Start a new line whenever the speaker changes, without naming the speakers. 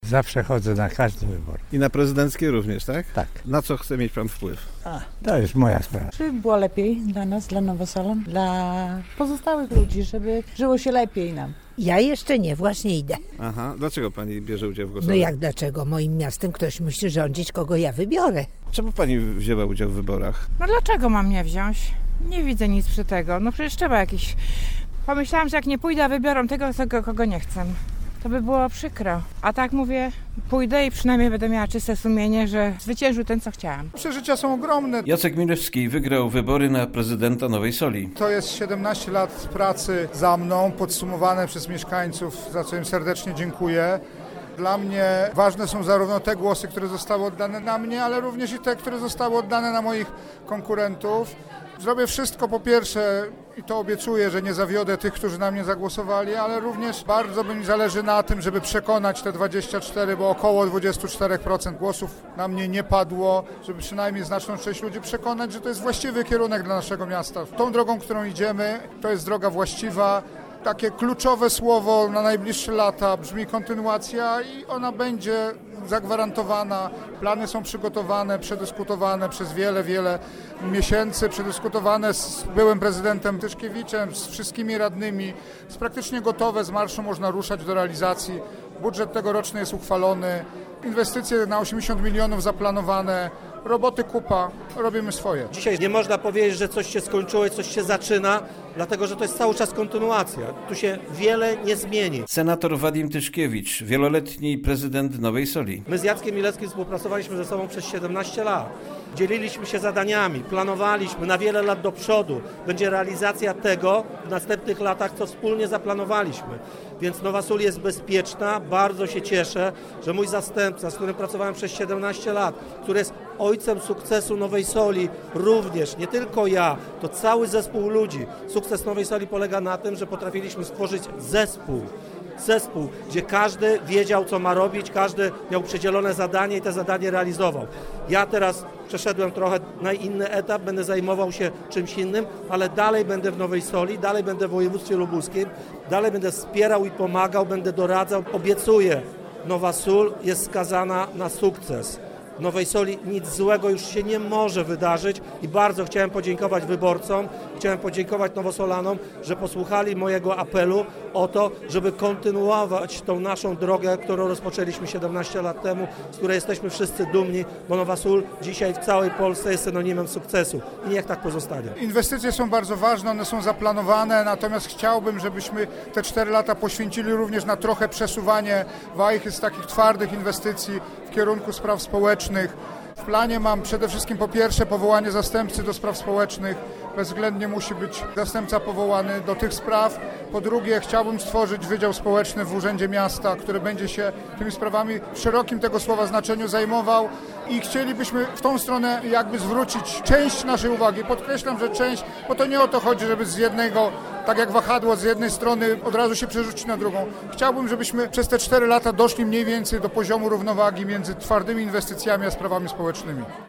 Zawsze chodzę na każdy wybór.
I na prezydenckie również, tak?
Tak.
Na co chce mieć pan wpływ?
To jest moja sprawa.
Żeby było lepiej dla nas, dla Nowosolon, dla pozostałych ludzi, żeby żyło się lepiej nam.
Ja jeszcze nie, właśnie idę.
Aha, dlaczego pani bierze udział w
No
głosowaniu?
jak dlaczego? Moim miastem ktoś musi rządzić, kogo ja wybiorę.
Czemu pani wzięła udział w wyborach?
No dlaczego mam nie wziąć? Nie widzę nic przy tego. No przecież trzeba jakiś... Pomyślałam, że jak nie pójdę, a wybiorą tego, kogo nie chcę. To by było przykro. A tak mówię, pójdę i przynajmniej będę miała czyste sumienie, że zwyciężył ten, co chciałam.
Przeżycia są ogromne.
Jacek Milewski wygrał wybory na prezydenta Nowej Soli.
To jest 17 lat pracy za mną, podsumowane przez mieszkańców, za co im serdecznie dziękuję. Dla mnie ważne są zarówno te głosy, które zostały oddane na mnie, ale również i te, które zostały oddane na moich konkurentów. Zrobię wszystko po pierwsze i to obiecuję, że nie zawiodę tych, którzy na mnie zagłosowali, ale również bardzo mi zależy na tym, żeby przekonać te 24, bo około 24% głosów na mnie nie padło, żeby przynajmniej znaczną część ludzi przekonać, że to jest właściwy kierunek dla naszego miasta. Tą drogą, którą idziemy, to jest droga właściwa. Takie kluczowe słowo na najbliższe lata brzmi kontynuacja i ona będzie zagwarantowana. Plany są przygotowane, przedyskutowane przez wiele miesięcy, przedyskutowane z byłym prezydentem Tyszkiewiczem, z wszystkimi radnymi. Jest praktycznie gotowe, z marszu można ruszać do realizacji. Budżet tegoroczny jest uchwalony, inwestycje na 80 milionów zaplanowane, roboty kupa, robimy swoje.
Dzisiaj nie można powiedzieć, że coś się skończyło i coś się zaczyna, dlatego że to jest cały czas kontynuacja. Tu się wiele nie zmieni.
Senator Wadim Tyszkiewicz, wieloletni prezydent Nowej Soli.
My z Jackiem Milewskim współpracowaliśmy ze sobą przez 17 lat. Dzieliliśmy się zadaniami, planowaliśmy na wiele lat do przodu. Będzie realizacja tego w następnych latach, co wspólnie zaplanowaliśmy. Więc Nowa Sól jest bezpieczna. Bardzo się cieszę, że mój zastępca, z którym pracowałem przez 17 lat, który jest ojcem sukcesu Nowej Soli, również, nie tylko ja, to cały zespół ludzi. Sukces Nowej Soli polega na tym, że potrafiliśmy stworzyć zespół, gdzie każdy wiedział, co ma robić, każdy miał przydzielone zadanie i te zadanie realizował. Ja teraz przeszedłem trochę na inny etap, będę zajmował się czymś innym, ale dalej będę w Nowej Soli, dalej będę w województwie lubuskim, dalej będę wspierał i pomagał, będę doradzał. Obiecuję, Nowa Sól jest skazana na sukces. W Nowej Soli nic złego już się nie może wydarzyć i bardzo chciałem podziękować wyborcom, chciałem podziękować Nowosolanom, że posłuchali mojego apelu o to, żeby kontynuować tą naszą drogę, którą rozpoczęliśmy 17 lat temu, z której jesteśmy wszyscy dumni, bo Nowa Sól dzisiaj w całej Polsce jest synonimem sukcesu i niech tak pozostanie.
Inwestycje są bardzo ważne, one są zaplanowane, natomiast chciałbym, żebyśmy te 4 lata poświęcili również na trochę przesuwanie wajchy z takich twardych inwestycji w kierunku spraw społecznych. W planie mam przede wszystkim po pierwsze powołanie zastępcy do spraw społecznych. Bezwzględnie musi być zastępca powołany do tych spraw. Po drugie chciałbym stworzyć Wydział Społeczny w Urzędzie Miasta, który będzie się tymi sprawami w szerokim tego słowa znaczeniu zajmował i chcielibyśmy w tą stronę jakby zwrócić część naszej uwagi. Podkreślam, że część, bo to nie o to chodzi, żeby z jednego, tak jak wahadło, z jednej strony od razu się przerzucić na drugą. Chciałbym, żebyśmy przez te 4 lata doszli mniej więcej do poziomu równowagi między twardymi inwestycjami a sprawami społecznymi.